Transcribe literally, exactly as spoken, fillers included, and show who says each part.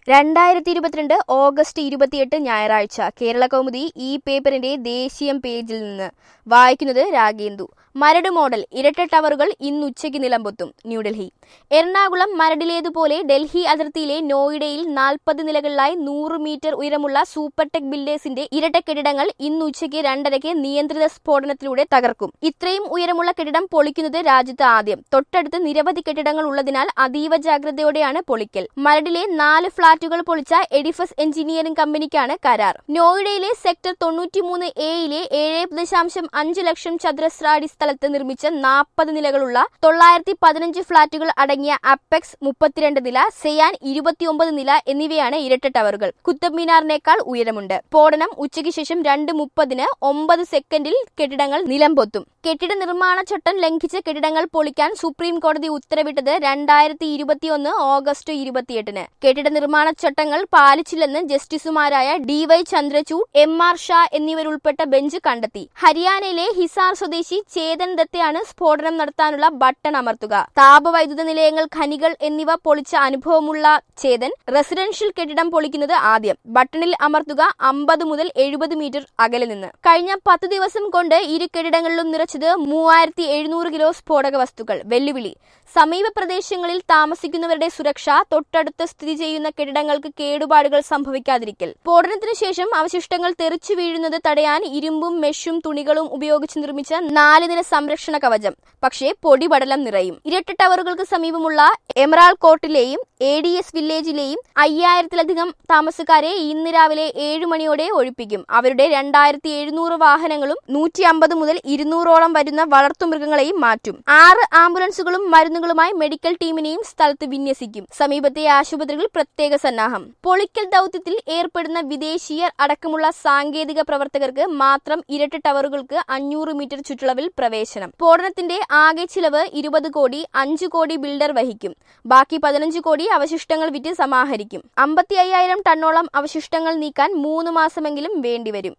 Speaker 1: രണ്ടായിരത്തി ഇരുപത്തിരണ്ട് ഓഗസ്റ്റ് ഇരുപത്തിയെട്ട് ഞായറാഴ്ച കേരള കൗമുദി ഈ പേപ്പറിന്റെ ദേശീയം പേജിൽ നിന്ന് വായിക്കുന്നത് രാഗേന്ദു. മരട് മോഡൽ ഇരട്ട ടവറുകൾ ഇന്നുച്ചയ്ക്ക് നിലംപൊത്തും. ന്യൂഡൽഹി. എറണാകുളം മരടിലേതുപോലെ ഡൽഹി അതിർത്തിയിലെ നോയിഡയിൽ നാൽപ്പത് നിലകളിലായി നൂറ് മീറ്റർ ഉയരമുള്ള സൂപ്പർടെക് ബിൽഡേഴ്സിന്റെ ഇരട്ട കെട്ടിടങ്ങൾ ഇന്നുച്ചയ്ക്ക് രണ്ടരയ്ക്ക് നിയന്ത്രിത സ്ഫോടനത്തിലൂടെ തകർക്കും. ഇത്രയും ഉയരമുള്ള കെട്ടിടം പൊളിക്കുന്നത് രാജ്യത്ത് ആദ്യം. തൊട്ടടുത്ത് നിരവധി കെട്ടിടങ്ങൾ ഉള്ളതിനാൽ അതീവ ജാഗ്രതയോടെയാണ് പൊളിക്കൽ. മരടിലെ നാല് ഫ്ളാറ്റുകൾ പൊളിച്ച എഡിഫസ് എഞ്ചിനീയറിംഗ് കമ്പനിക്കാണ് കരാർ. നോയിഡയിലെ സെക്ടർ തൊണ്ണൂറ്റിമൂന്ന് എയിലെ ഏഴ് ദശാംശം അഞ്ച് ലക്ഷം ചതുരശ്ര അടി സ്ഥലത്ത് നിർമ്മിച്ച നാൽപ്പത് നിലകളുള്ള തൊള്ളായിരത്തി പതിനഞ്ച് ഫ്ളാറ്റുകൾ അടങ്ങിയ അപ്പെക്സ് മുപ്പത്തിരണ്ട് നില, സെയാൻ ഇരുപത്തിയൊമ്പത് നില എന്നിവയാണ് ഇരട്ട ടവറുകൾ. കുത്തബ് മീനാറിനേക്കാൾ ഉയരമുണ്ട്. സ്ഫോടനം ഉച്ചയ്ക്ക് ശേഷം രണ്ട് മുപ്പതിന് ഒമ്പത് സെക്കൻഡിൽ കെട്ടിടങ്ങൾ നിലംപൊത്തും. കെട്ടിട നിർമ്മാണ ചട്ടം ലംഘിച്ച കെട്ടിടങ്ങൾ പൊളിക്കാൻ സുപ്രീം കോടതി ഉത്തരവിട്ടത് രണ്ടായിരത്തി ഇരുപത്തിയൊന്ന് ഓഗസ്റ്റ് ഇരുപത്തിയെട്ടിന്. കെട്ടിട നിർമ്മാണ ചട്ടങ്ങൾ പാലിച്ചില്ലെന്ന് ജസ്റ്റിസുമാരായ D Y Chandrachud, M R Shah എന്നിവരുൾപ്പെട്ട ബെഞ്ച് കണ്ടെത്തി. ഹരിയാനയിലെ ഹിസാർ സ്വദേശി ചേതൻ ദത്തയാണ് സ്ഫോടനം നടത്താനുള്ള ബട്ടൺ അമർത്തുക. താപവൈദ്യുത നിലയങ്ങൾ, ഖനികൾ എന്നിവ പൊളിച്ച അനുഭവമുള്ള ചേതൻ റെസിഡൻഷ്യൽ കെട്ടിടം പൊളിക്കുന്നത് ആദ്യം. ബട്ടണിൽ അമർത്തുക അമ്പത് മുതൽ എഴുപത് മീറ്റർ അകലെ നിന്ന്. കഴിഞ്ഞ പത്ത് ദിവസം കൊണ്ട് ഇരു കെട്ടിടങ്ങളിലും നിറച്ചത് മൂവായിരത്തി എഴുന്നൂറ് കിലോ സ്ഫോടക വസ്തുക്കൾ. വെല്ലുവിളി: സമീപ പ്രദേശങ്ങളിൽ താമസിക്കുന്നവരുടെ സുരക്ഷ, തൊട്ടടുത്ത് സ്ഥിതി ചെയ്യുന്ന കെട്ടിടങ്ങൾക്ക് കേടുപാടുകൾ സംഭവിക്കാതിരിക്കൽ. സ്ഫോടനത്തിനു ശേഷം അവശിഷ്ടങ്ങൾ തെറിച്ചു വീഴുന്നത് തടയാൻ ഇരുമ്പും മെഷും തുണികളും ഉപയോഗിച്ച് നിർമ്മിച്ച നാല് നില സംരക്ഷണ കവചം. പക്ഷേ പൊടിപടലം നിറയും. ഇരട്ട ടവറുകൾക്ക് സമീപമുള്ള എമറാൾഡ് കോർട്ടിലെയും എ ഡി എസ് വില്ലേജിലെയും അയ്യായിരത്തിലധികം താമസക്കാരെ ഇന്ന് രാവിലെ ഏഴു മണിയോടെ ഒഴിപ്പിക്കും. അവരുടെ രണ്ടായിരത്തി എഴുന്നൂറ് വാഹനങ്ങളും നൂറ്റി അമ്പത് മുതൽ ഇരുന്നൂറോളം വരുന്ന വളർത്തുമൃഗങ്ങളെയും മാറ്റും. ആറ് ആംബുലൻസുകളും മരുന്നുകളുമായി മെഡിക്കൽ ടീമിനെയും സ്ഥലത്ത് വിന്യസിക്കും. സമീപത്തെ ആശുപത്രികൾ പ്രത്യേക സന്നാഹം. പൊളിക്കൽ ദൌത്യത്തിൽ ഏർപ്പെടുന്ന വിദേശീയർ അടക്കമുള്ള സാങ്കേതിക പ്രവർത്തകർക്ക് മാത്രം ഇരട്ട ടവറുകൾക്ക് അഞ്ഞൂറ് മീറ്റർ ചുറ്റളവിൽ പ്രവേശനം. സ്ഫോടനത്തിന്റെ ആകെ ചിലവ് ഇരുപത് കോടി. അഞ്ചു കോടി ബിൽഡർ വഹിക്കും. ബാക്കി പതിനഞ്ച് കോടി അവശിഷ്ടങ്ങൾ വിറ്റ് സമാഹരിക്കും. അമ്പത്തി അയ്യായിരം ടണ്ണോളം അവശിഷ്ടങ്ങൾ നീക്കാൻ മൂന്ന് മാസമെങ്കിലും വേണ്ടിവരും.